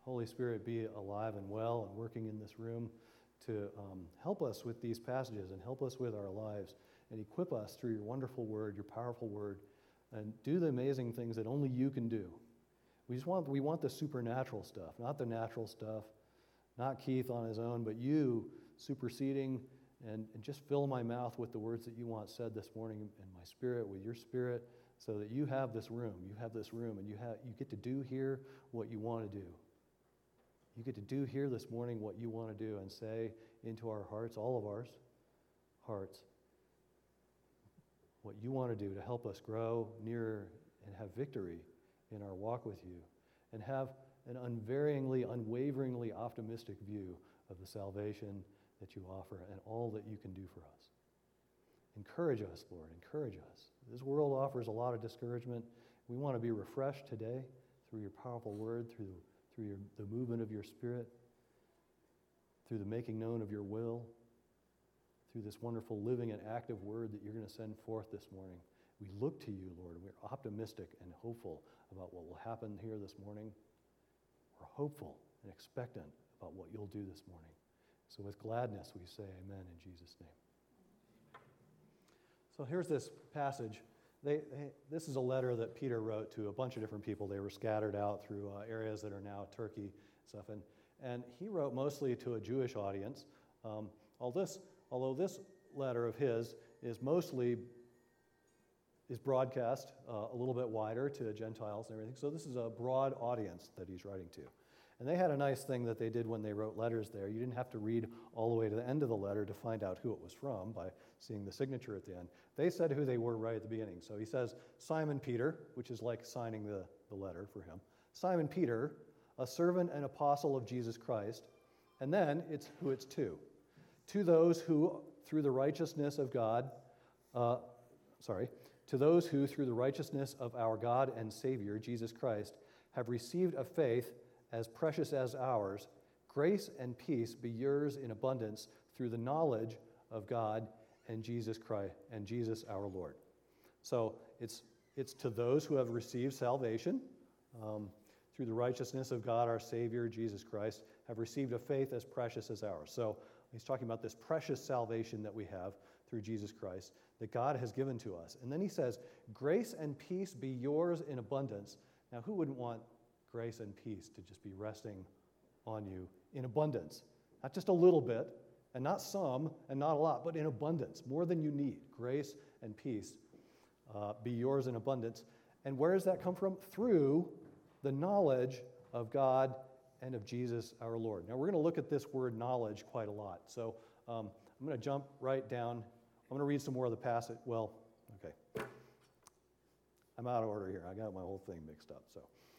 Holy Spirit be alive and well and working in this room to help us with these passages and help us with our lives and equip us through your wonderful word, your powerful word, and do the amazing things that only you can do. We want the supernatural stuff, not the natural stuff, not Keith on his own, but you superseding and just fill my mouth with the words that you want said this morning and my spirit with your spirit so that you have this room. You have this room and you get to do here what you want to do. You get to do here this morning what you want to do and say into our hearts, all of our hearts, what you want to do to help us grow nearer and have victory in our walk with you and have an unvaryingly, unwaveringly optimistic view of the salvation that you offer and all that you can do for us. Encourage us, Lord, encourage us. This world offers a lot of discouragement. We want to be refreshed today through your powerful word, through the movement of your spirit, through the making known of your will, through this wonderful living and active word that you're going to send forth this morning. We look to you, Lord, and we're optimistic and hopeful about what will happen here this morning. We're hopeful and expectant about what you'll do this morning. So with gladness we say amen in Jesus' name. So here's this passage. This is a letter that Peter wrote to a bunch of different people. They were scattered out through areas that are now Turkey and stuff. And he wrote mostly to a Jewish audience. Although this letter of his is broadcast a little bit wider to Gentiles and everything. So this is a broad audience that he's writing to. And they had a nice thing that they did when they wrote letters there. You didn't have to read all the way to the end of the letter to find out who it was from by seeing the signature at the end. They said who they were right at the beginning. So he says, Simon Peter, which is like signing the letter for him. Simon Peter, a servant and apostle of Jesus Christ. And then it's who it's to. To those who, through the righteousness of our God and Savior, Jesus Christ, have received a faith as precious as ours, grace and peace be yours in abundance through the knowledge of God and Jesus Christ and Jesus our Lord. So it's to those who have received salvation through the righteousness of God our Savior, Jesus Christ, have received a faith as precious as ours. So he's talking about this precious salvation that we have through Jesus Christ that God has given to us. And then he says, grace and peace be yours in abundance. Now, who wouldn't want grace and peace to just be resting on you in abundance? Not just a little bit, and not some, and not a lot, but in abundance, more than you need. Grace and peace be yours in abundance. And where does that come from? Through the knowledge of God and of Jesus our Lord. Now, we're going to look at this word knowledge quite a lot. So I'm going to jump right down. I'm going to read some more of the passage. Well, okay. I'm out of order here. I got my whole thing mixed up.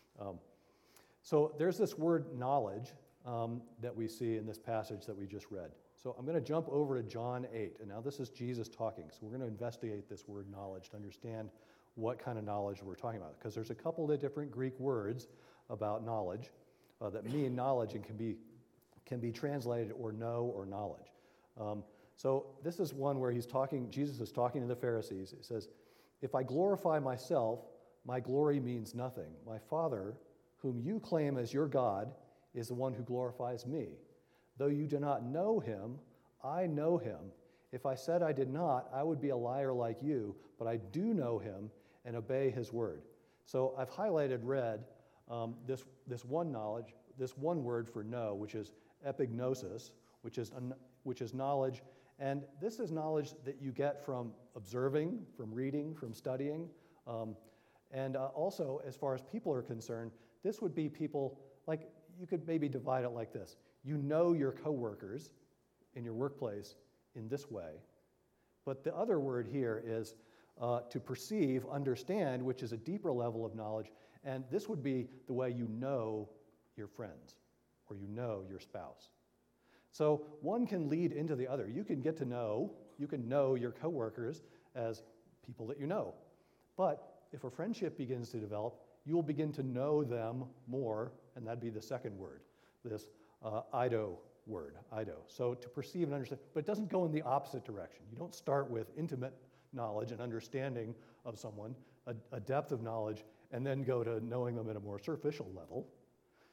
So there's this word knowledge that we see in this passage that we just read. So I'm going to jump over to John 8. And now this is Jesus talking. So we're going to investigate this word knowledge to understand what kind of knowledge we're talking about. Because there's a couple of different Greek words about knowledge that mean knowledge and can be translated or know or knowledge. So this is one where Jesus is talking to the Pharisees. He says, if I glorify myself, my glory means nothing. My Father, whom you claim as your God, is the one who glorifies me. Though you do not know him, I know him. If I said I did not, I would be a liar like you, but I do know him and obey his word. So I've highlighted red this one knowledge, this one word for know, which is epignosis, which is knowledge. And this is knowledge that you get from observing, from reading, from studying. And also, as far as people are concerned, this would be people, like, you could maybe divide it like this. You know your coworkers in your workplace in this way. But the other word here is to perceive, understand, which is a deeper level of knowledge. And this would be the way you know your friends or you know your spouse. So one can lead into the other. You can know your coworkers as people that you know. But if a friendship begins to develop, you'll begin to know them more, and that'd be the second word, this Ido word, Ido. So to perceive and understand, but it doesn't go in the opposite direction. You don't start with intimate knowledge and understanding of someone, a depth of knowledge, and then go to knowing them at a more superficial level.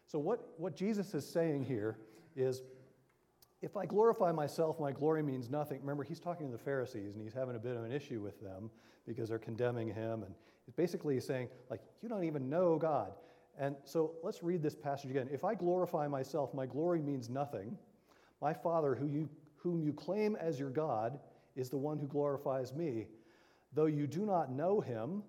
So what Jesus is saying here is, if I glorify myself, my glory means nothing. Remember, he's talking to the Pharisees, and he's having a bit of an issue with them because they're condemning him. And basically he's saying, like, you don't even know God. And so let's read this passage again. If I glorify myself, my glory means nothing. My Father, whom you claim as your God, is the one who glorifies me. Though you do not know him,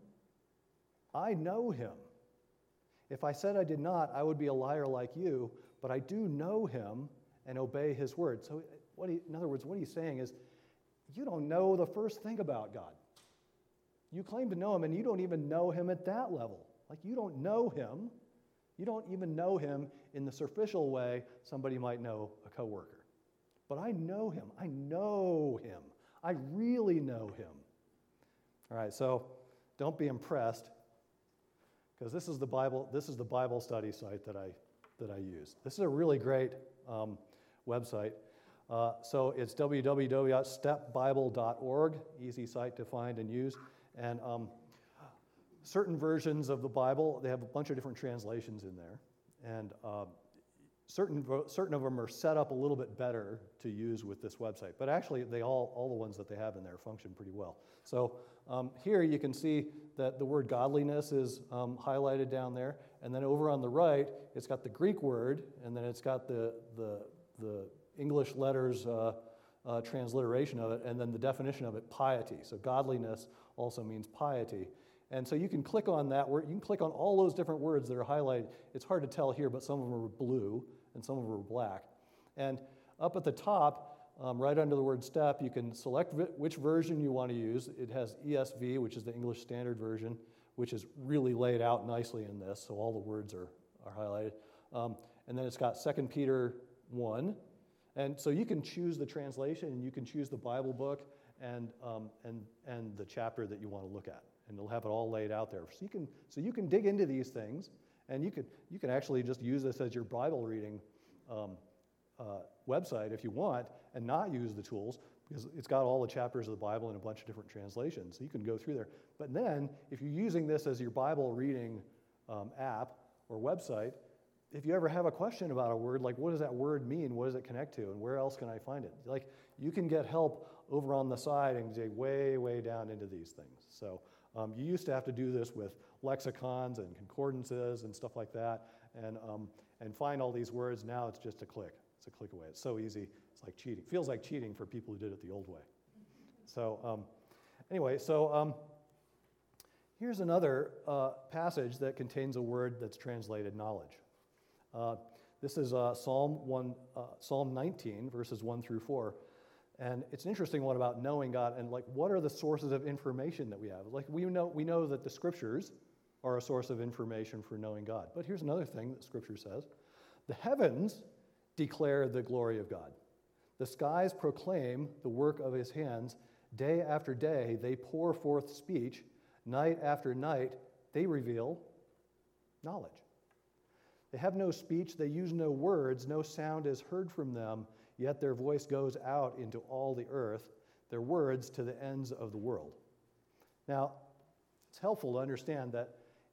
I know him. If I said I did not, I would be a liar like you, but I do know him and obey his word. So in other words, what he's saying is, you don't know the first thing about God. You claim to know him, and you don't even know him at that level. Like, you don't know him. You don't even know him in the superficial way somebody might know a coworker. But I know him. I know him. I really know him. All right, so don't be impressed, because this is the Bible study site that I use. This is a really great website. So it's www.stepbible.org, easy site to find and use. And certain versions of the Bible, they have a bunch of different translations in there. And certain of them are set up a little bit better to use with this website. But actually, all the ones that they have in there function pretty well. So here you can see that the word godliness is highlighted down there. And then over on the right, it's got the Greek word, and then it's got the English letters transliteration of it, and then the definition of it, piety. So godliness also means piety. And so you can click on that word. You can click on all those different words that are highlighted. It's hard to tell here, but some of them are blue and some of them are black. And up at the top, right under the word step, you can select which version you want to use. It has ESV, which is the English Standard Version, which is really laid out nicely in this, so all the words are highlighted. And then it's got 2 Peter 1. And so you can choose the translation, and you can choose the Bible book and the chapter that you want to look at. And it'll have it all laid out there. So you can dig into these things, and you can actually just use this as your Bible reading website if you want, and not use the tools, because it's got all the chapters of the Bible in a bunch of different translations. So you can go through there. But then, if you're using this as your Bible reading app or website, if you ever have a question about a word, like what does that word mean, what does it connect to, and where else can I find it? Like, you can get help over on the side and dig way, way down into these things. So you used to have to do this with lexicons and concordances and stuff like that, and find all these words. Now it's just a click. It's a click away. It's so easy. It's like cheating. Feels like cheating for people who did it the old way. So anyway, here's another passage that contains a word that's translated knowledge. This is Psalm 19, verses 1 through 4. And it's an interesting one about knowing God and like what are the sources of information that we have. Like we know that the scriptures are a source of information for knowing God. But here's another thing that scripture says. The heavens declare the glory of God. The skies proclaim the work of his hands. Day after day they pour forth speech. Night after night they reveal knowledge. They have no speech, they use no words, no sound is heard from them, yet their voice goes out into all the earth, their words to the ends of the world. Now, it's helpful to understand that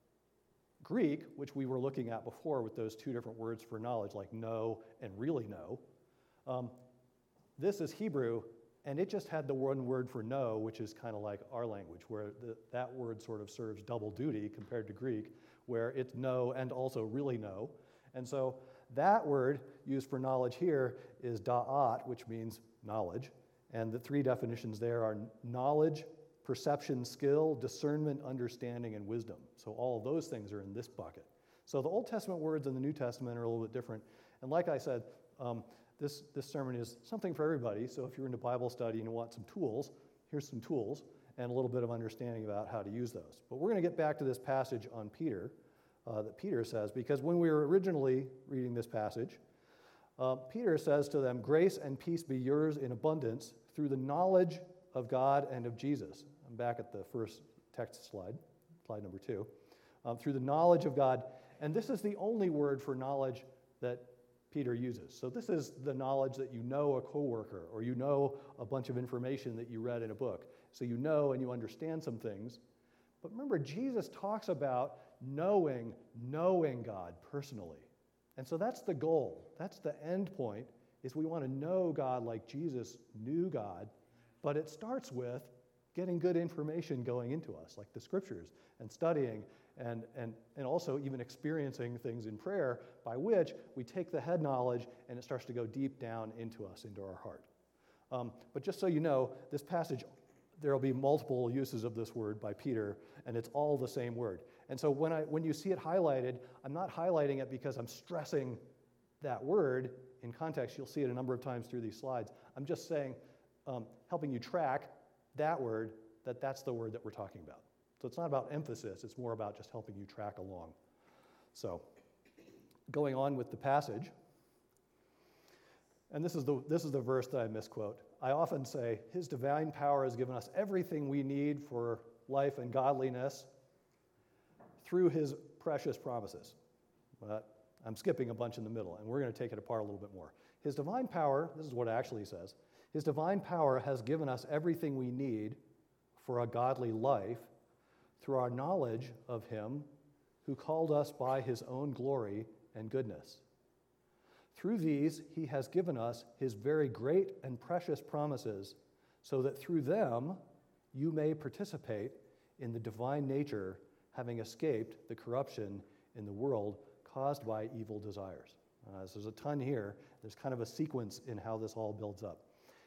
Greek, which we were looking at before with those two different words for knowledge, like know and really know, this is Hebrew, and it just had the one word for know, which is kind of like our language, where that word sort of serves double duty compared to Greek, where it's know and also really know. And so that word used for knowledge here is da'at, which means knowledge. And the three definitions there are knowledge, perception, skill, discernment, understanding, and wisdom. So all of those things are in this bucket. So the Old Testament words and the New Testament are a little bit different. And like I said, this sermon is something for everybody. So if you're into Bible study and you want some tools, here's some tools and a little bit of understanding about how to use those. But we're going to get back to this passage on Peter that Peter says, because when we were originally reading this passage, Peter says to them, grace and peace be yours in abundance through the knowledge of God and of Jesus. I'm back at the first text slide number 2. Through the knowledge of God. And this is the only word for knowledge that Peter uses. So this is the knowledge that you know a coworker, or you know a bunch of information that you read in a book. So you know and you understand some things. But remember, Jesus talks about knowing God personally. And so that's the goal. That's the end point, is we want to know God like Jesus knew God, but it starts with getting good information going into us, like the scriptures, and studying, and also even experiencing things in prayer, by which we take the head knowledge and it starts to go deep down into us, into our heart. But just so you know, this passage, there will be multiple uses of this word by Peter, and it's all the same word. And so when you see it highlighted, I'm not highlighting it because I'm stressing that word. In context, you'll see it a number of times through these slides. I'm just saying, helping you track that word, that's the word that we're talking about. So it's not about emphasis, it's more about just helping you track along. So, going on with the passage, and this is the verse that I misquote. I often say, His divine power has given us everything we need for life and godliness through His precious promises. But I'm skipping a bunch in the middle, and we're going to take it apart a little bit more. His divine power, this is what it actually says, His divine power has given us everything we need for a godly life through our knowledge of Him who called us by His own glory and goodness. Through these, He has given us His very great and precious promises, so that through them you may participate in the divine nature, having escaped the corruption in the world caused by evil desires. So there's a ton here. There's kind of a sequence in how this all builds up.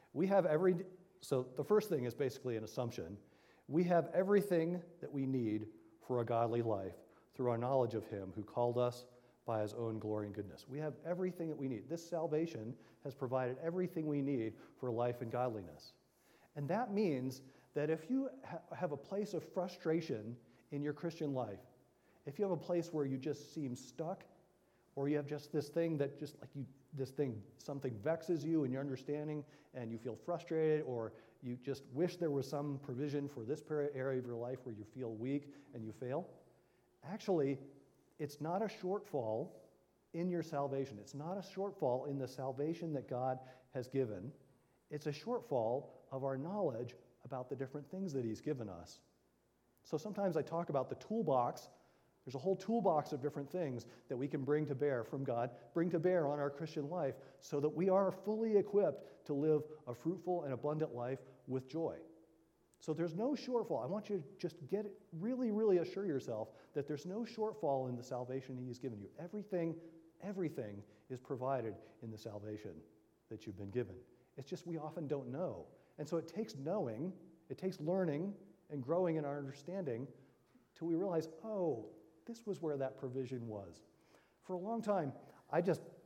So the first thing is basically an assumption. We have everything that we need for a godly life through our knowledge of Him who called us by His own glory and goodness. We have everything that we need. This salvation has provided everything we need for life and godliness. And that means that if you have a place of frustration in your Christian life, if you have a place where you just seem stuck, or you have just this thing that something vexes you in your understanding and you feel frustrated, or you just wish there was some provision for this area of your life where you feel weak and you fail, actually, it's not a shortfall in your salvation. It's not a shortfall in the salvation that God has given. It's a shortfall of our knowledge about the different things that He's given us. So sometimes I talk about the toolbox. There's a whole toolbox of different things that we can bring to bear from God, bring to bear on our Christian life, so that we are fully equipped to live a fruitful and abundant life with joy. So there's no shortfall. I want you to just really, really assure yourself that there's no shortfall in the salvation He's given you. Everything is provided in the salvation that you've been given. It's just we often don't know. And so it takes knowing, it takes learning and growing in our understanding till we realize, oh, this was where that provision was. For a long time, I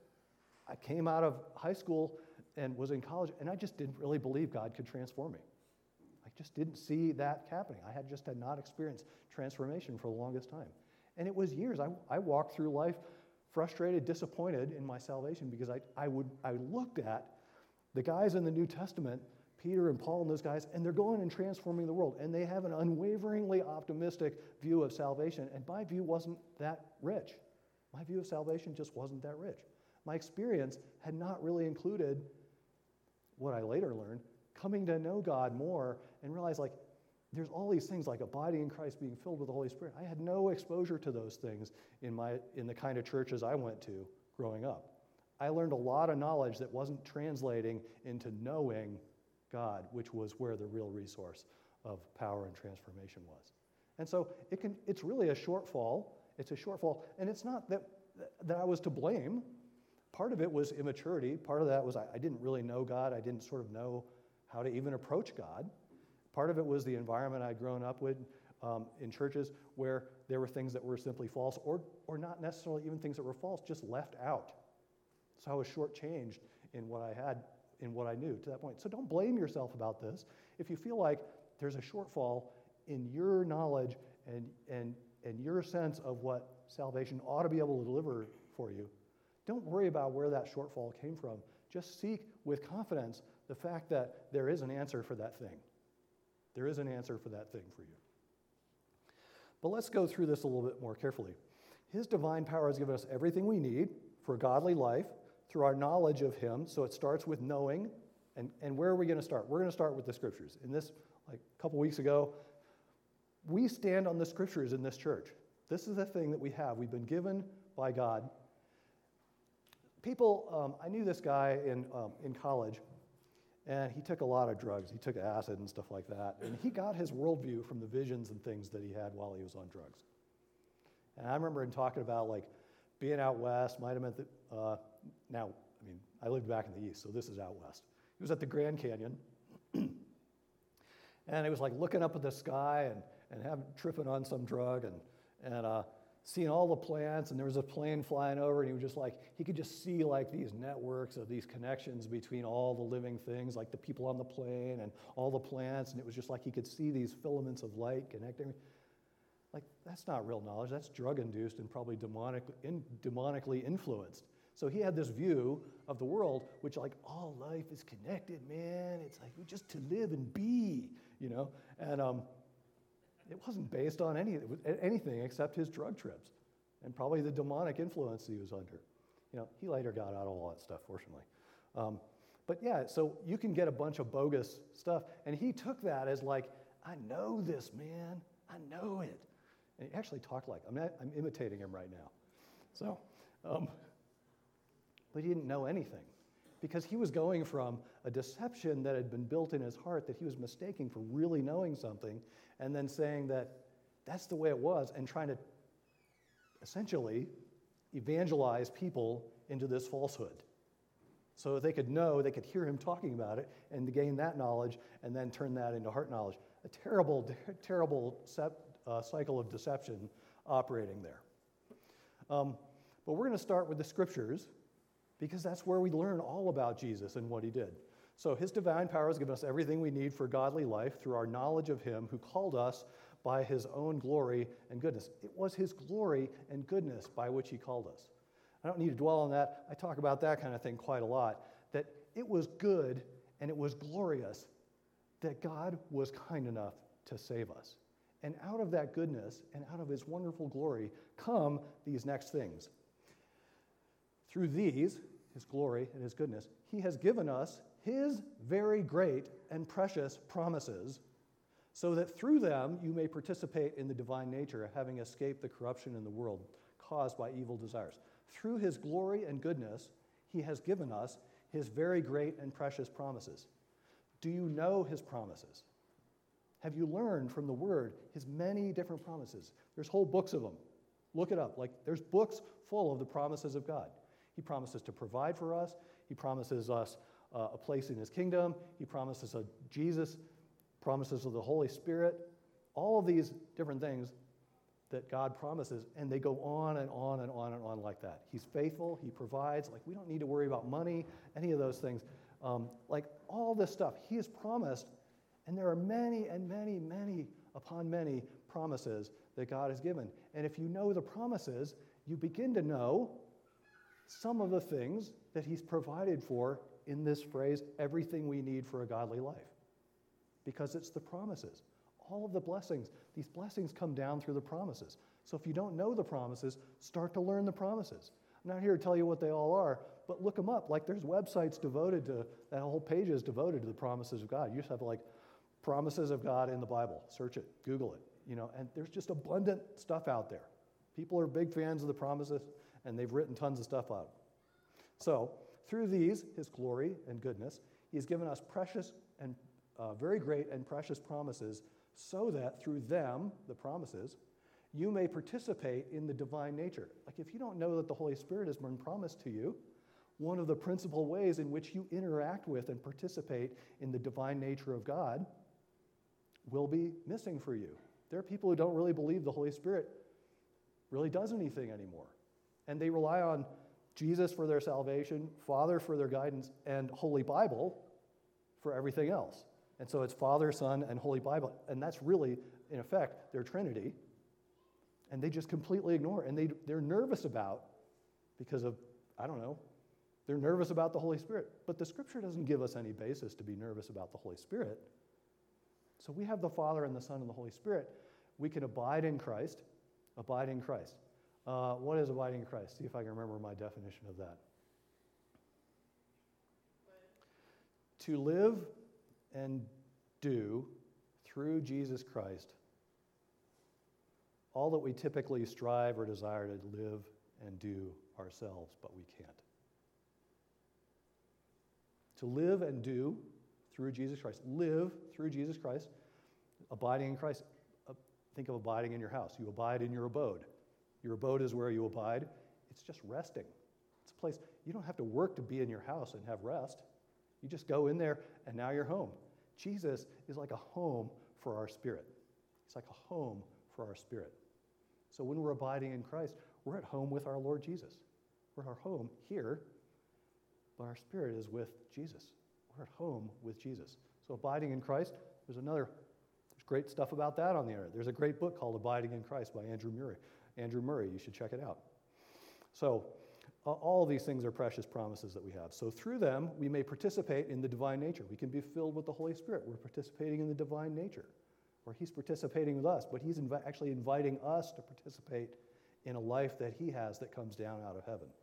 came out of high school and was in college, and I just didn't really believe God could transform me. I just didn't see that happening. I had not experienced transformation for the longest time. And it was years. I walked through life frustrated, disappointed in my salvation, because I looked at the guys in the New Testament, Peter and Paul and those guys, and they're going and transforming the world. And they have an unwaveringly optimistic view of salvation. And my view wasn't that rich. My view of salvation just wasn't that rich. My experience had not really included what I later learned, coming to know God more and realize, like, there's all these things like abiding in Christ, being filled with the Holy Spirit. I had no exposure to those things in the kind of churches I went to growing up. I learned a lot of knowledge that wasn't translating into knowing God, which was where the real resource of power and transformation was. And so it's really a shortfall. It's a shortfall, and it's not that I was to blame. Part of it was immaturity. Part of that was I didn't really know God. I didn't sort of know how to even approach God. Part of it was the environment I'd grown up with in churches where there were things that were simply false, or not necessarily even things that were false, just left out. So I was shortchanged in what I had, in what I knew to that point. So don't blame yourself about this. If you feel like there's a shortfall in your knowledge and your sense of what salvation ought to be able to deliver for you, don't worry about where that shortfall came from. Just seek with confidence the fact that there is an answer for that thing. There is an answer for that thing for you. But let's go through this a little bit more carefully. His divine power has given us everything we need for a godly life through our knowledge of Him. So it starts with knowing. And where are we going to start? We're going to start with the Scriptures. In this, like a couple weeks ago, we stand on the Scriptures in this church. This is the thing that we have. We've been given by God People, I knew this guy in college, and he took a lot of drugs. He took acid and stuff like that. And he got his worldview from the visions and things that he had while he was on drugs. And I remember him talking about, like, being out west, might have meant that, I lived back in the east, so this is out west. He was at the Grand Canyon, and he was, like, looking up at the sky and tripping on some drug and seeing all the plants, and there was a plane flying over, and he was just like, he could just see like these networks of these connections between all the living things, like the people on the plane and all the plants, and it was just like he could see these filaments of light connecting. Like, that's not real knowledge, that's drug-induced and probably demonically influenced. So he had this view of the world, which, like, all life is connected, man. It's like just to live and be, and it wasn't based on anything except his drug trips and probably the demonic influence he was under. He later got out of all that stuff, fortunately. But yeah, so you can get a bunch of bogus stuff. And he took that as like, I know this, man. I know it. And he actually talked like, I'm imitating him right now. So, but he didn't know anything because he was going from a deception that had been built in his heart that he was mistaking for really knowing something, and then saying that that's the way it was, and trying to essentially evangelize people into this falsehood. So they could hear him talking about it, and to gain that knowledge, and then turn that into heart knowledge. A terrible, terrible cycle of deception operating there. But we're going to start with the scriptures, because that's where we learn all about Jesus and what he did. So his divine power has given us everything we need for godly life through our knowledge of him who called us by his own glory and goodness. It was his glory and goodness by which he called us. I don't need to dwell on that. I talk about that kind of thing quite a lot, that it was good and it was glorious that God was kind enough to save us. And out of that goodness and out of his wonderful glory come these next things. Through these, his glory and his goodness, he has given us his very great and precious promises, so that through them you may participate in the divine nature, having escaped the corruption in the world caused by evil desires. Through his glory and goodness, he has given us his very great and precious promises. Do you know his promises? Have you learned from the word his many different promises? There's whole books of them. Look it up. Like, there's books full of the promises of God. He promises to provide for us. He promises us a place in his kingdom. He promises Jesus, promises of the Holy Spirit. All of these different things that God promises, and they go on and on and on and on like that. He's faithful. He provides. Like, we don't need to worry about money, any of those things. Like, all this stuff he has promised, and there are many and many, many upon many promises that God has given. And if you know the promises, you begin to know some of the things that he's provided for in this phrase, everything we need for a godly life. Because it's the promises. All of the blessings, these blessings come down through the promises. So if you don't know the promises, start to learn the promises. I'm not here to tell you what they all are, but look them up. Like, there's websites devoted to, that whole page is devoted to the promises of God. You just have, like, promises of God in the Bible. Search it, Google it, and there's just abundant stuff out there. People are big fans of the promises, and they've written tons of stuff out. So, through these, his glory and goodness, he has given us precious and very great and precious promises, so that through them, the promises, you may participate in the divine nature. Like, if you don't know that the Holy Spirit has been promised to you, one of the principal ways in which you interact with and participate in the divine nature of God will be missing for you. There are people who don't really believe the Holy Spirit really does anything anymore. And they rely on Jesus for their salvation, Father for their guidance, and Holy Bible for everything else. And so it's Father, Son, and Holy Bible. And that's really, in effect, their Trinity. And they just completely ignore it. And they're nervous about, because of, they're nervous about the Holy Spirit. But the Scripture doesn't give us any basis to be nervous about the Holy Spirit. So we have the Father and the Son and the Holy Spirit. We can abide in Christ. Abide in Christ. What is abiding in Christ? See if I can remember my definition of that. To live and do through Jesus Christ all that we typically strive or desire to live and do ourselves, but we can't. to live and do through Jesus Christ. Live through Jesus Christ, abiding in Christ. Think of abiding in your house. You abide in your abode. Your abode is where you abide. It's just resting. It's a place, you don't have to work to be in your house and have rest. You just go in there and now you're home. Jesus is like a home for our spirit. It's like a home for our spirit. So when we're abiding in Christ, we're at home with our Lord Jesus. We're at our home here, but our spirit is with Jesus. We're at home with Jesus. So abiding in Christ, there's great stuff about that on the internet. There's a great book called Abiding in Christ by Andrew Murray, you should check it out. So all of these things are precious promises that we have. So through them, we may participate in the divine nature. We can be filled with the Holy Spirit. We're participating in the divine nature, or he's participating with us, but he's actually inviting us to participate in a life that he has that comes down out of heaven.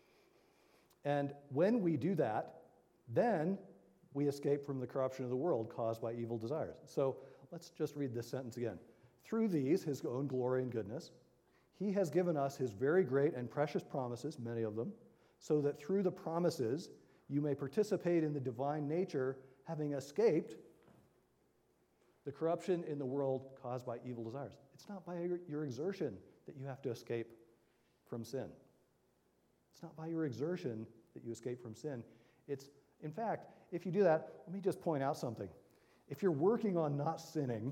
And when we do that, then we escape from the corruption of the world caused by evil desires. So let's just read this sentence again. Through these, his own glory and goodness, he has given us his very great and precious promises, many of them, so that through the promises you may participate in the divine nature, having escaped the corruption in the world caused by evil desires. It's not by your exertion that you have to escape from sin. It's not by your exertion that you escape from sin. It's, in fact, if you do that, let me just point out something. If you're working on not sinning,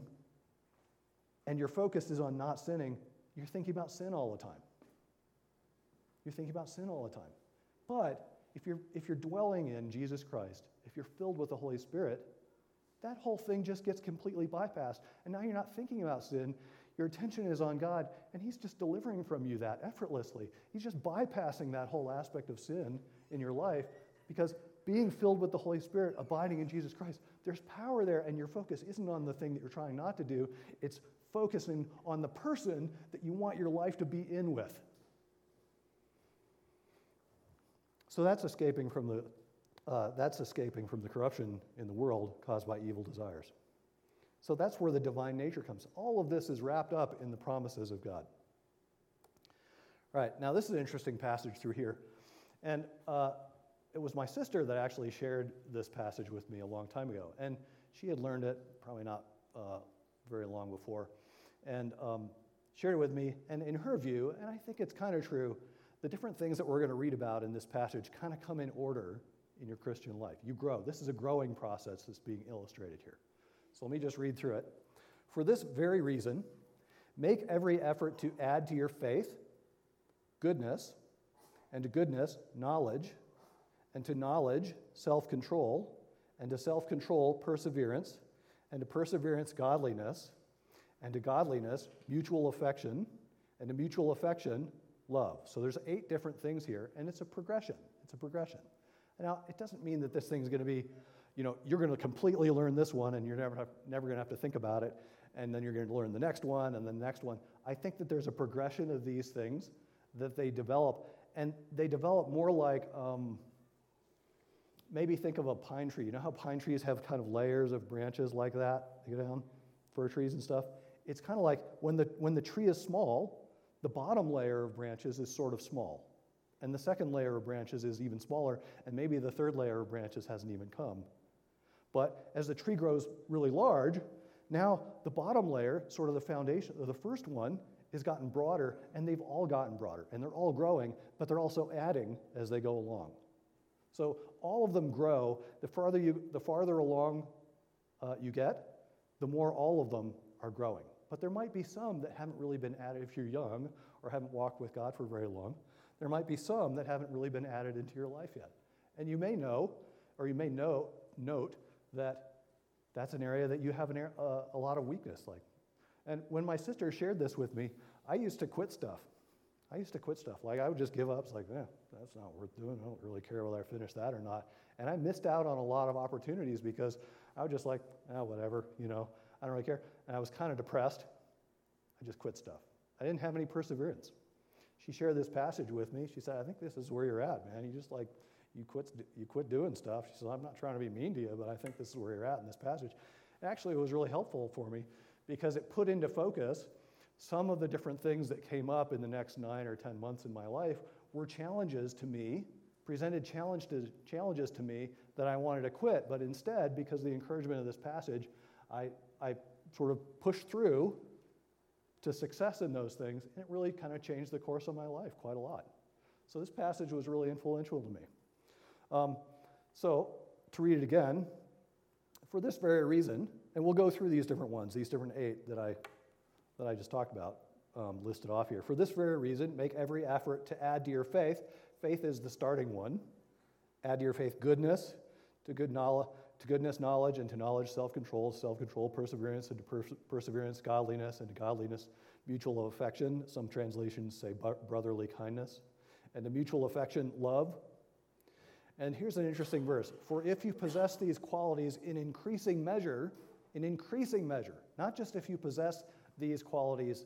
and your focus is on not sinning, you're thinking about sin all the time. You're thinking about sin all the time. But if you're dwelling in Jesus Christ, if you're filled with the Holy Spirit, that whole thing just gets completely bypassed. And now you're not thinking about sin. Your attention is on God, and he's just delivering from you that effortlessly. He's just bypassing that whole aspect of sin in your life, because being filled with the Holy Spirit, abiding in Jesus Christ, there's power there, and your focus isn't on the thing that you're trying not to do. It's focusing on the person that you want your life to be in with. So that's escaping from the corruption in the world caused by evil desires. So that's where the divine nature comes. All of this is wrapped up in the promises of God. All right, now this is an interesting passage through here. And it was my sister that actually shared this passage with me a long time ago. And she had learned it, probably not very long before, and shared it with me. And in her view, and I think it's kind of true, the different things that we're going to read about in this passage kind of come in order in your Christian life. You grow. This is a growing process that's being illustrated here. So let me just read through it. For this very reason, make every effort to add to your faith goodness, and to goodness, knowledge, and to knowledge, self-control, and to self-control, perseverance, and to perseverance, godliness, and to godliness, mutual affection, and to mutual affection, love. So there's 8 different things here, and it's a progression. It's a progression. Now, it doesn't mean that this thing's going to be, you're going to completely learn this one, and you're never going to have to think about it, and then you're going to learn the next one, and then the next one. I think that there's a progression of these things that they develop, and they develop more like, maybe think of a pine tree. You know how pine trees have kind of layers of branches like that, you go down, fir trees and stuff? It's kind of like when the tree is small, the bottom layer of branches is sort of small. And the second layer of branches is even smaller, and maybe the third layer of branches hasn't even come. But as the tree grows really large, now the bottom layer, sort of the foundation, or the first one, has gotten broader, and they've all gotten broader, and they're all growing, but they're also adding as they go along. So all of them grow. The farther along you get, the more all of them are growing. But there might be some that haven't really been added if you're young or haven't walked with God for very long. There might be some that haven't really been added into your life yet. And you may know, or you may note that that's an area that you have a lot of weakness. And when my sister shared this with me, I used to quit stuff. Like I would just give up. It's like, that's not worth doing. I don't really care whether I finish that or not. And I missed out on a lot of opportunities because I was just like, whatever, I don't really care. And I was kind of depressed. I just quit stuff. I didn't have any perseverance. She shared this passage with me. She said, I think this is where you're at, man. You quit doing stuff. She said, I'm not trying to be mean to you, but I think this is where you're at in this passage. And actually, it was really helpful for me because it put into focus some of the different things that came up in the next 9 or 10 months in my life were challenges to me presented challenges to me that I wanted to quit, but instead, because of the encouragement of this passage, I sort of pushed through to success in those things, and it really kind of changed the course of my life quite a lot. So this passage was really influential to me. So to read it again, for this very reason, and we'll go through these different ones, these different 8 that I just talked about, listed off here. For this very reason, make every effort to add to your faith. Faith is the starting one. Add to your faith goodness, to goodness knowledge, and to knowledge self-control, perseverance, and to perseverance godliness, and to godliness mutual affection. Some translations say brotherly kindness. And to mutual affection, love. And here's an interesting verse. For if you possess these qualities in increasing measure, not just if you possess these qualities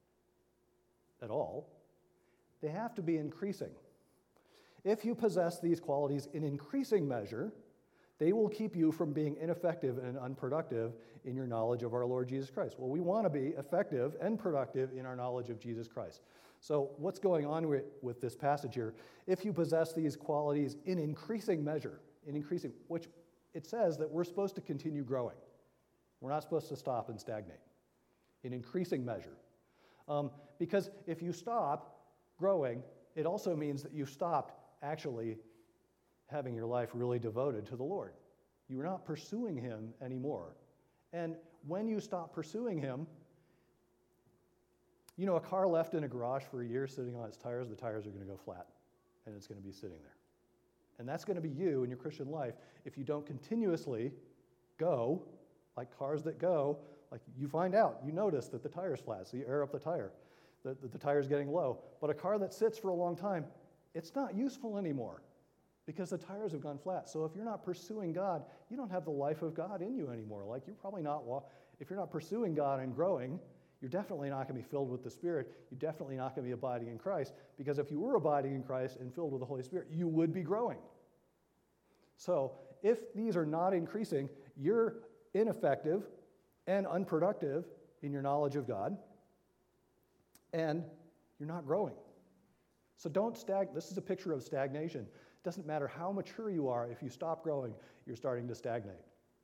at all, they have to be increasing. If you possess these qualities in increasing measure, they will keep you from being ineffective and unproductive in your knowledge of our Lord Jesus Christ. Well, we want to be effective and productive in our knowledge of Jesus Christ. So what's going on with this passage here? If you possess these qualities in increasing measure, which it says that we're supposed to continue growing. We're not supposed to stop and stagnate. In increasing measure. Because if you stop growing, it also means that you've stopped actually having your life really devoted to the Lord. You're not pursuing Him anymore. And when you stop pursuing Him, you know, a car left in a garage for a year sitting on its tires, the tires are going to go flat, and it's going to be sitting there. And that's going to be you in your Christian life if you don't continuously go, like cars that go, like you find out, you notice that the tire's flat, so you air up the tire, the tire's getting low. But a car that sits for a long time, it's not useful anymore because the tires have gone flat. So if you're not pursuing God, you don't have the life of God in you anymore. Like you're probably not, if you're not pursuing God and growing, you're definitely not going to be filled with the Spirit. You're definitely not going to be abiding in Christ, because if you were abiding in Christ and filled with the Holy Spirit, you would be growing. So if these are not increasing, you're ineffective and unproductive in your knowledge of God, and you're not growing. So don't this is a picture of stagnation. It doesn't matter how mature you are, if you stop growing, you're starting to stagnate.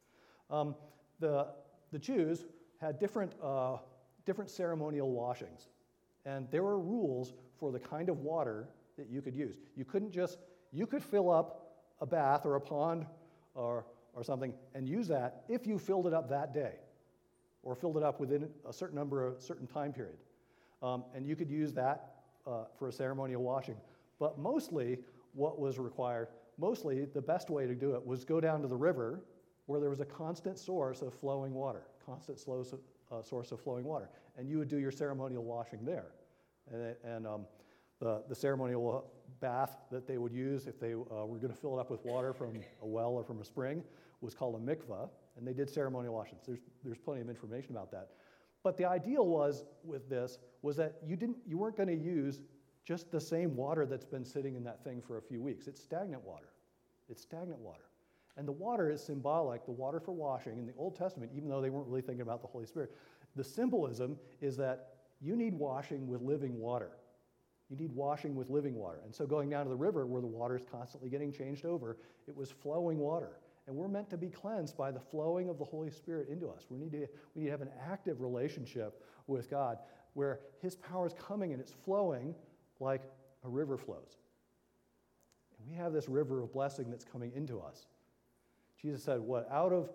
The Jews had different ceremonial washings, and there were rules for the kind of water that you could use. You could fill up a bath or a pond or something and use that if you filled it up that day, or filled it up within a certain time period. And you could use that for a ceremonial washing. But mostly what was required, the best way to do it was go down to the river where there was a constant source of flowing water, source of flowing water. And you would do your ceremonial washing there. And the ceremonial bath that they would use if they were going to fill it up with water from a well or from a spring was called a mikvah, and they did ceremonial washings. There's plenty of information about that. But the ideal was that you weren't going to use just the same water that's been sitting in that thing for a few weeks. It's stagnant water. And the water is symbolic, the water for washing in the Old Testament, even though they weren't really thinking about the Holy Spirit. The symbolism is that you need washing with living water. You need washing with living water. And so going down to the river where the water is constantly getting changed over, it was flowing water. And we're meant to be cleansed by the flowing of the Holy Spirit into us. We need to have an active relationship with God where His power is coming and it's flowing like a river flows. And we have this river of blessing that's coming into us. Jesus said, out of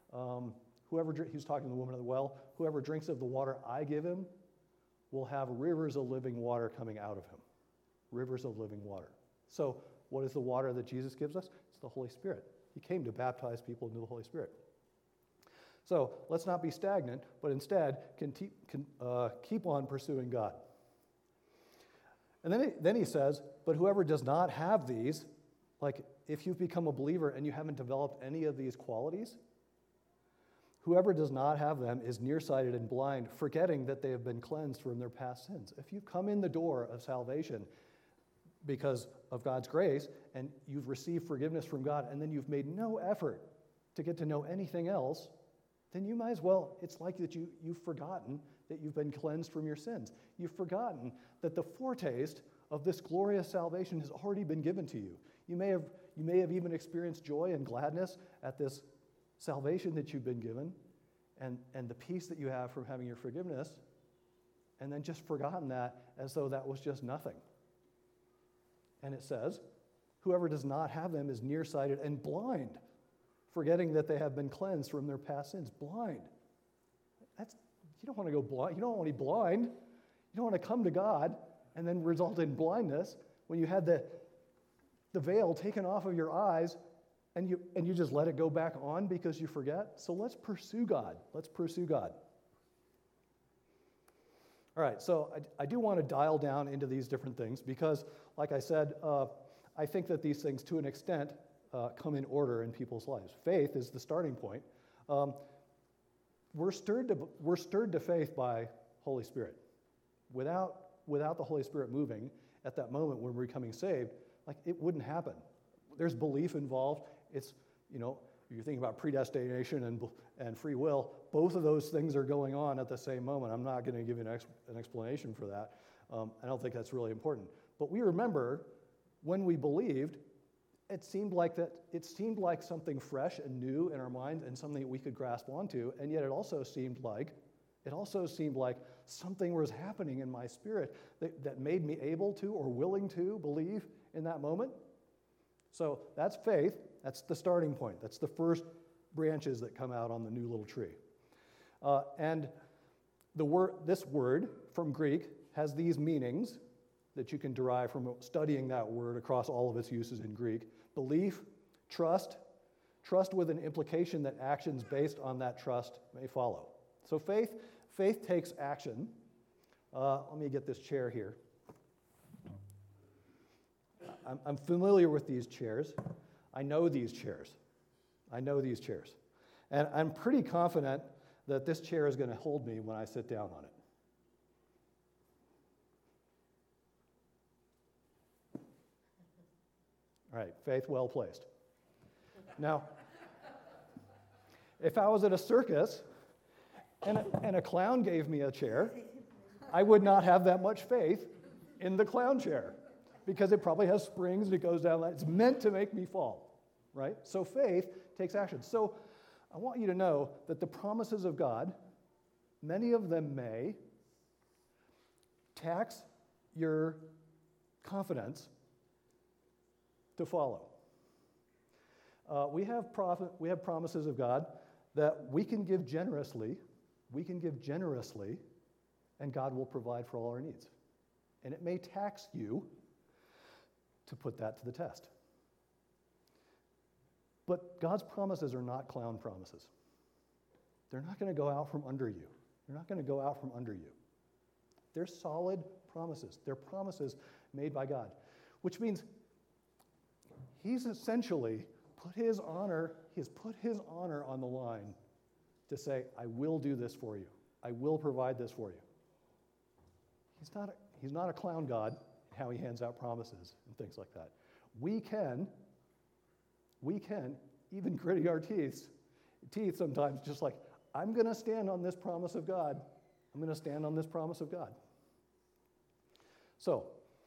he was talking to the woman at the well, whoever drinks of the water I give him will have rivers of living water coming out of him. Rivers of living water. So what is the water that Jesus gives us? It's the Holy Spirit. He came to baptize people into the Holy Spirit. So let's not be stagnant, but instead keep on pursuing God. And then he says, but whoever does not have these, like if you've become a believer and you haven't developed any of these qualities, whoever does not have them is nearsighted and blind, forgetting that they have been cleansed from their past sins. If you come in the door of salvation because of God's grace and you've received forgiveness from God and then you've made no effort to get to know anything else, then you might as well, it's like that you've forgotten that you've been cleansed from your sins. You've forgotten that the foretaste of this glorious salvation has already been given to you. You may have even experienced joy and gladness at this salvation that you've been given and the peace that you have from having your forgiveness, and then just forgotten that as though that was just nothing. And it says, whoever does not have them is nearsighted and blind, forgetting that they have been cleansed from their past sins. Blind. You don't want to go blind. You don't want to be blind. You don't want to come to God and then result in blindness when you had the veil taken off of your eyes and you just let it go back on because you forget. So let's pursue God. Let's pursue God. All right, so I do want to dial down into these different things because, like I said, I think that these things, to an extent, come in order in people's lives. Faith is the starting point. We're stirred to faith by Holy Spirit. Without the Holy Spirit moving at that moment when we're becoming saved, like it wouldn't happen. There's belief involved. It's, you're thinking about predestination and free will. Both of those things are going on at the same moment. I'm not going to give you an explanation for that. I don't think that's really important. But we remember when we believed, it seemed like something fresh and new in our minds and something that we could grasp onto, and yet it also seemed like something was happening in my spirit that made me able to or willing to believe in that moment. So that's faith. That's the starting point. That's the first branches that come out on the new little tree. And this word from Greek has these meanings that you can derive from studying that word across all of its uses in Greek. Belief, trust with an implication that actions based on that trust may follow. So faith takes action. Let me get this chair here. I'm familiar with these chairs. I know these chairs. And I'm pretty confident that this chair is going to hold me when I sit down on it. All right, faith well placed. Now, if I was at a circus and a clown gave me a chair, I would not have that much faith in the clown chair because it probably has springs and it goes down. It's meant to make me fall, right? So faith takes action. So I want you to know that the promises of God, many of them may tax your confidence to follow. We have promises of God that we can give generously, and God will provide for all our needs. And it may tax you to put that to the test. But God's promises are not clown promises. They're not going to go out from under you. They're solid promises. They're promises made by God, which means He's essentially put His honor on the line to say, I will do this for you. I will provide this for you. He's not a clown God in how He hands out promises and things like that. We can even gritting our teeth sometimes, just like, I'm going to stand on this promise of God. So,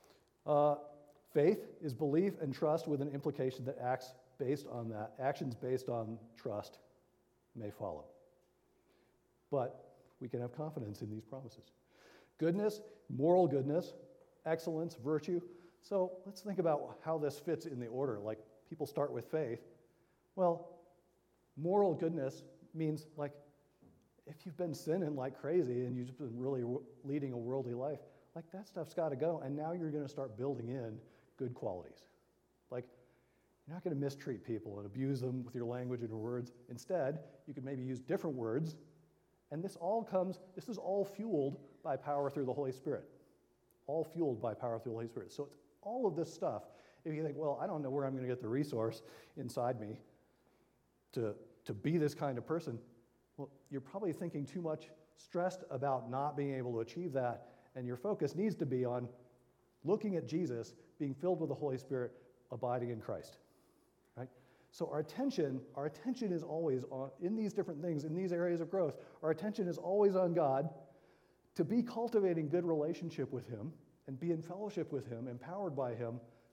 faith is belief and trust with an implication that actions based on trust may follow. But we can have confidence in these promises. Goodness, moral goodness, excellence, virtue. So let's think about how this fits in the order. Like, people start with faith. Well, moral goodness means, like, if you've been sinning like crazy and you've just been really leading a worldly life, like, that stuff's got to go. And now you're going to start building in good qualities. Like, you're not going to mistreat people and abuse them with your language and your words. Instead, you could maybe use different words. And this is all fueled by power through the Holy Spirit. So it's all of this stuff. If you think, well, I don't know where I'm going to get the resource inside me to be this kind of person, well, you're probably thinking too much, stressed about not being able to achieve that, and your focus needs to be on looking at Jesus, being filled with the Holy Spirit, abiding in Christ, right? So our attention is always on, in these different things, in these areas of growth, our attention is always on God, to be cultivating good relationship with Him and be in fellowship with Him, empowered by Him,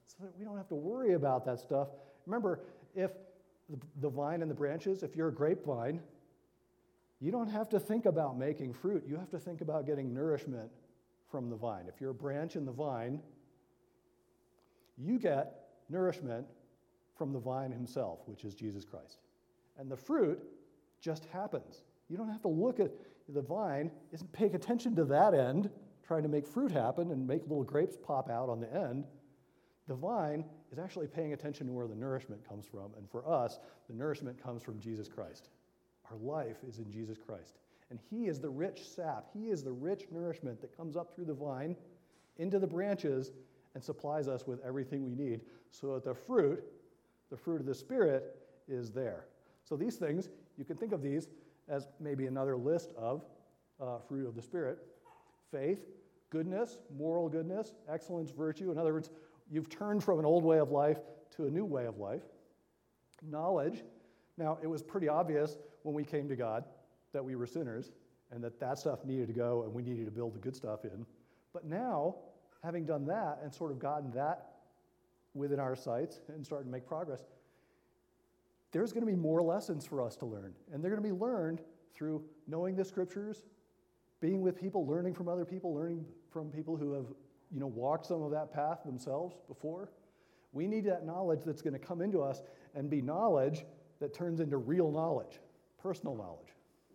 so that we don't have to worry about that stuff. Remember, if the vine and the branches, if you're a grapevine, you don't have to think about making fruit. You have to think about getting nourishment from the vine. If you're a branch in the vine, you get nourishment from the vine himself, which is Jesus Christ. And the fruit just happens. You don't have to look at the vine, isn't paying attention to that end, trying to make fruit happen and make little grapes pop out on the end. The vine is actually paying attention to where the nourishment comes from. And for us, the nourishment comes from Jesus Christ. Our life is in Jesus Christ. And he is the rich sap. He is the rich nourishment that comes up through the vine into the branches and supplies us with everything we need so that the fruit of the Spirit, is there. So these things, you can think of these as maybe another list of fruit of the Spirit. Faith, goodness, moral goodness, excellence, virtue. In other words, you've turned from an old way of life to a new way of life. Knowledge. Now, it was pretty obvious when we came to God that we were sinners and that stuff needed to go and we needed to build the good stuff in. But now, having done that and sort of gotten that within our sights and starting to make progress, there's going to be more lessons for us to learn. And they're going to be learned through knowing the scriptures, being with people, learning from other people, learning from people who have, walked some of that path themselves before. We need that knowledge that's going to come into us and be knowledge that turns into real knowledge, personal knowledge.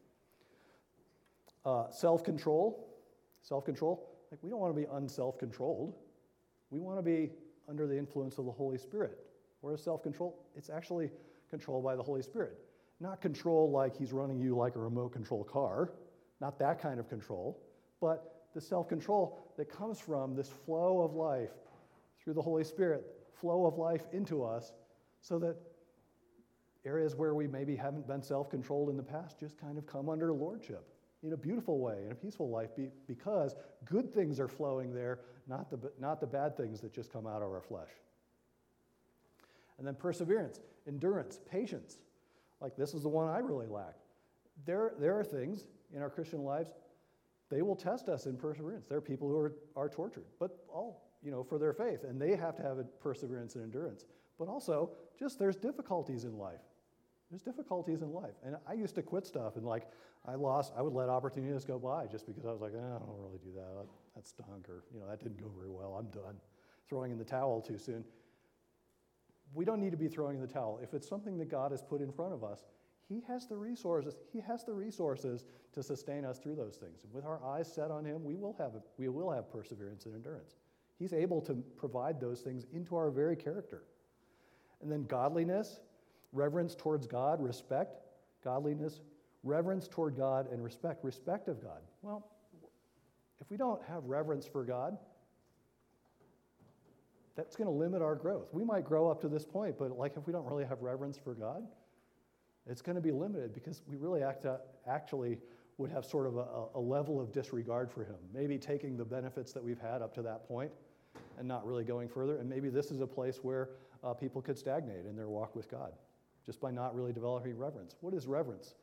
Self-control. Like, we don't want to be unself-controlled. We want to be under the influence of the Holy Spirit. Whereas self-control, it's actually controlled by the Holy Spirit. Not control like he's running you like a remote control car, not that kind of control, but the self-control that comes from this flow of life through the Holy Spirit, flow of life into us, so that areas where we maybe haven't been self-controlled in the past just kind of come under lordship in a beautiful way, in a peaceful life, because good things are flowing there, not the bad things that just come out of our flesh. And then perseverance, endurance, patience. Like, this is the one I really lack. There are things in our Christian lives, they will test us in perseverance. There are people who are tortured, but all, for their faith, and they have to have a perseverance and endurance. But also, just there's difficulties in life. There's difficulties in life. And I used to quit stuff, and I would let opportunities go by just because I was like, I don't really do that. That stunk, or, that didn't go very well. I'm done. Throwing in the towel too soon. We don't need to be throwing in the towel. If it's something that God has put in front of us, he has the resources. He has the resources to sustain us through those things. And with our eyes set on him, we will have perseverance and endurance. He's able to provide those things into our very character. And then godliness, reverence towards God, respect, godliness, reverence toward God, and respect of God. Well, if we don't have reverence for God, that's going to limit our growth. We might grow up to this point, but if we don't really have reverence for God, it's going to be limited because we really actually would have sort of a level of disregard for him, maybe taking the benefits that we've had up to that point and not really going further. And maybe this is a place where people could stagnate in their walk with God just by not really developing reverence. What is reverence?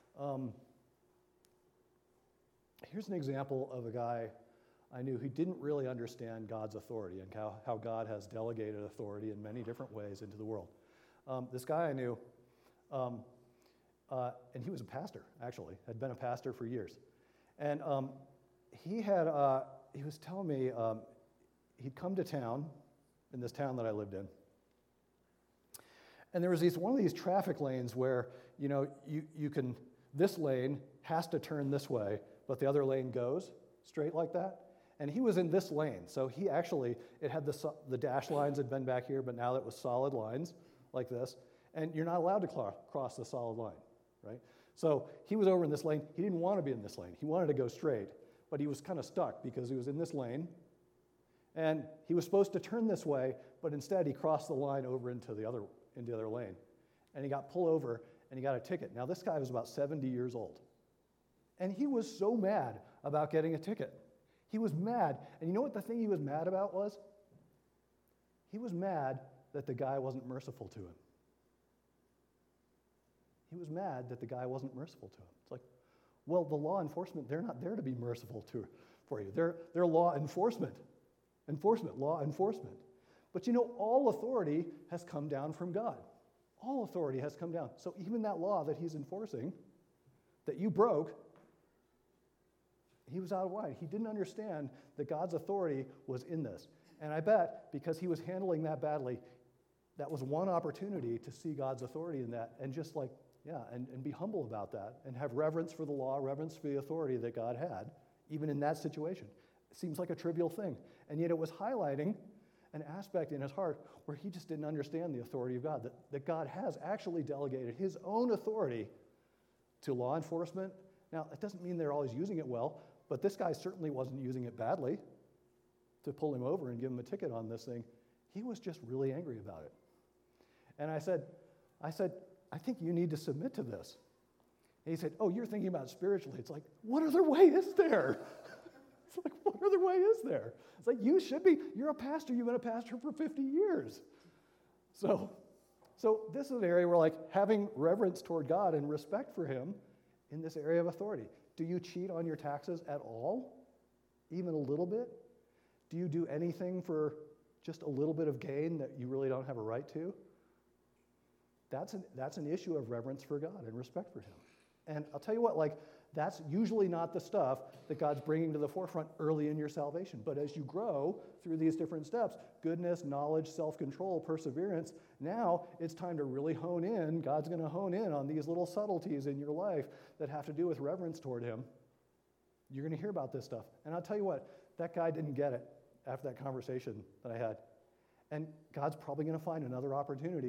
Here's an example of a guy I knew who didn't really understand God's authority and how God has delegated authority in many different ways into the world. This guy I knew, and he was a pastor, actually, had been a pastor for years. And he was telling me he'd come to town, in this town that I lived in, and there was one of these traffic lanes where, you can, this lane has to turn this way, but the other lane goes straight like that. And he was in this lane, so he actually, it had the dash lines had been back here, but now it was solid lines like this, and you're not allowed to cross the solid line, right? So he was over in this lane. He didn't want to be in this lane. He wanted to go straight, but he was kind of stuck because he was in this lane, and he was supposed to turn this way, but instead he crossed the line over into the other lane, and he got pulled over, and he got a ticket. Now, this guy was about 70 years old, and he was so mad about getting a ticket. He was mad, and you know what the thing he was mad about was? He was mad that the guy wasn't merciful to him. He was mad that the guy wasn't merciful to him. It's like, well, the law enforcement, they're not there to be merciful for you. They're law enforcement. Law enforcement. But all authority has come down from God. All authority has come down. So even that law that he's enforcing, that you broke, he was out of line. He didn't understand that God's authority was in this. And I bet because he was handling that badly, that was one opportunity to see God's authority in that and just and be humble about that and have reverence for the law, reverence for the authority that God had, even in that situation. It seems like a trivial thing. And yet it was highlighting an aspect in his heart where he just didn't understand the authority of God, that God has actually delegated his own authority to law enforcement. Now, it doesn't mean they're always using it well, but this guy certainly wasn't using it badly to pull him over and give him a ticket on this thing. He was just really angry about it. And I said, I think you need to submit to this. And he said, oh, you're thinking about it spiritually. It's like, what other way is there? It's like, what other way is there? It's like, you should be. You're a pastor. You've been a pastor for 50 years. So this is an area where having reverence toward God and respect for him in this area of authority. Do you cheat on your taxes at all? Even a little bit? Do you do anything for just a little bit of gain that you really don't have a right to? That's an issue of reverence for God and respect for him. And I'll tell you what, that's usually not the stuff that God's bringing to the forefront early in your salvation. But as you grow through these different steps, goodness, knowledge, self-control, perseverance, now it's time to really hone in. God's going to hone in on these little subtleties in your life that have to do with reverence toward him. You're going to hear about this stuff. And I'll tell you what, that guy didn't get it after that conversation that I had. And God's probably going to find another opportunity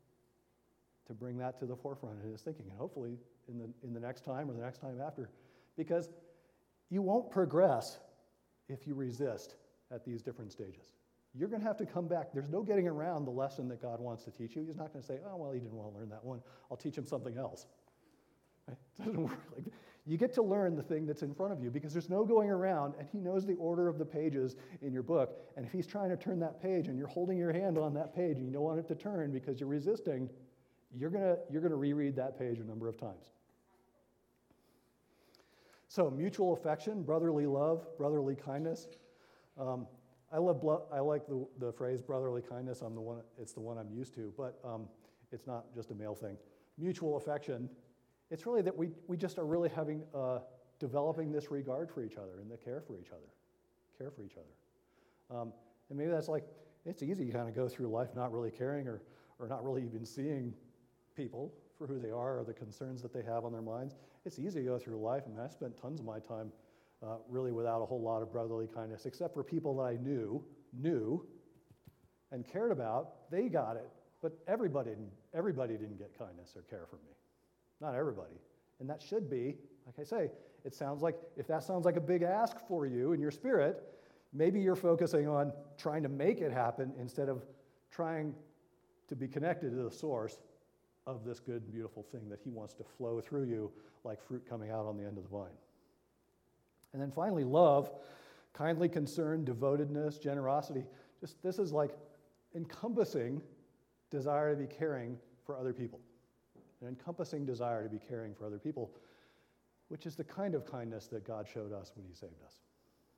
to bring that to the forefront in his thinking, and hopefully in the next time or the next time after. Because you won't progress if you resist at these different stages. You're going to have to come back. There's no getting around the lesson that God wants to teach you. He's not going to say, oh, well, he didn't want to learn that one. I'll teach him something else. Right? It doesn't work like that. You get to learn the thing that's in front of you because there's no going around, and he knows the order of the pages in your book. And if he's trying to turn that page and you're holding your hand on that page and you don't want it to turn because you're resisting, you're gonna reread that page a number of times. So mutual affection, brotherly love, brotherly kindness. I like the phrase brotherly kindness. It's the one I'm used to, but it's not just a male thing. Mutual affection. It's really that we just are really developing this regard for each other and the care for each other. And maybe that's it's easy to kind of go through life not really caring or not really even seeing people for who they are or the concerns that they have on their minds. It's easy to go through life. I mean, I spent tons of my time really without a whole lot of brotherly kindness, except for people that I knew and cared about. They got it, but everybody didn't get kindness or care from me. Not everybody. And that should be, like I say, if that sounds like a big ask for you in your spirit, maybe you're focusing on trying to make it happen instead of trying to be connected to the source of this good and beautiful thing that he wants to flow through you like fruit coming out on the end of the vine. And then finally, love, kindly concern, devotedness, generosity. This is encompassing desire to be caring for other people. An encompassing desire to be caring for other people, which is the kind of kindness that God showed us when he saved us.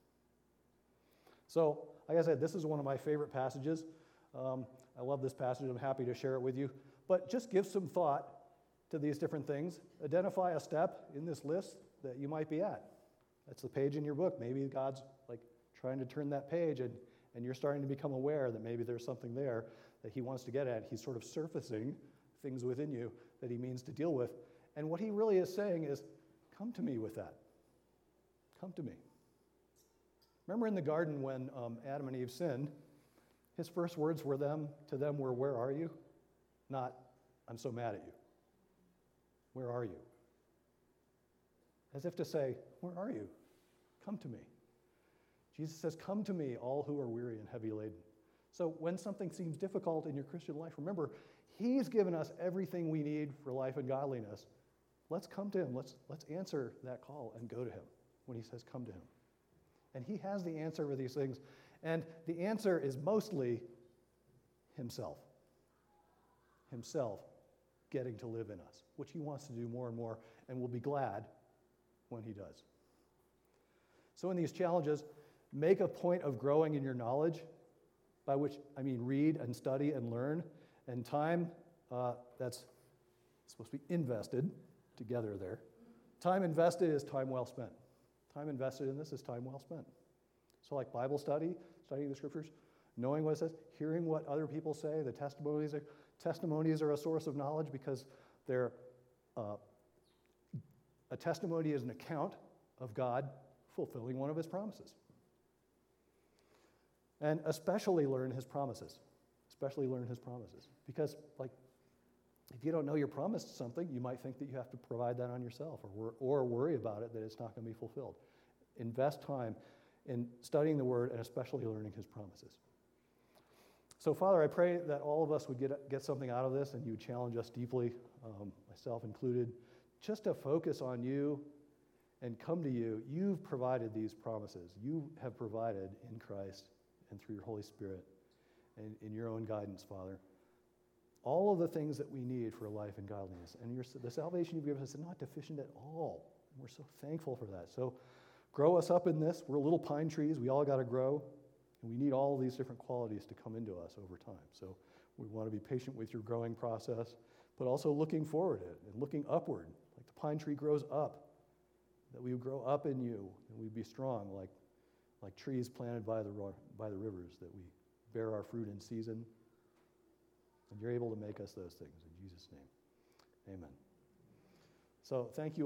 So, like I said, this is one of my favorite passages. I love this passage. I'm happy to share it with you. But just give some thought to these different things. Identify a step in this list that you might be at. That's the page in your book. Maybe God's trying to turn that page and you're starting to become aware that maybe there's something there that he wants to get at. He's sort of surfacing things within you that he means to deal with. And what he really is saying is, come to me with that. Come to me. Remember in the garden when Adam and Eve sinned, his first words to them were, where are you? Not, I'm so mad at you. Where are you? As if to say, where are you? Come to me. Jesus says, come to me, all who are weary and heavy laden. So when something seems difficult in your Christian life, remember, he's given us everything we need for life and godliness. Let's come to him. Let's answer that call and go to him when he says come to him. And he has the answer for these things. And the answer is mostly himself. Himself getting to live in us, which he wants to do more and more, and we'll be glad when he does. So in these challenges, make a point of growing in your knowledge by which I mean read and study and learn. And time, that's supposed to be invested together there. Time invested is time well spent. Time invested in this is time well spent. So like Bible study, studying the scriptures, knowing what it says, hearing what other people say, the testimonies are a source of knowledge because they're, a testimony is an account of God fulfilling one of his promises. And especially learn his promises. Especially learn his promises. Because like, if you don't know you're promised something, you might think that you have to provide that on yourself or worry about it that it's not going to be fulfilled. Invest time in studying the Word and especially learning his promises. So, Father, I pray that all of us would get something out of this and you would challenge us deeply, myself included, just to focus on you and come to you. You've provided these promises. You have provided in Christ and through your Holy Spirit and in your own guidance, Father, all of the things that we need for a life in godliness. And the salvation you've given us is not deficient at all. And we're so thankful for that. So grow us up in this. We're little pine trees. We all got to grow. And we need all these different qualities to come into us over time. So we want to be patient with your growing process, but also looking forward at it and looking upward. Like the pine tree grows up, that we would grow up in you and we'd be strong like trees planted by the rivers, that we bear our fruit in season. And you're able to make us those things. In Jesus' name, amen. So thank you.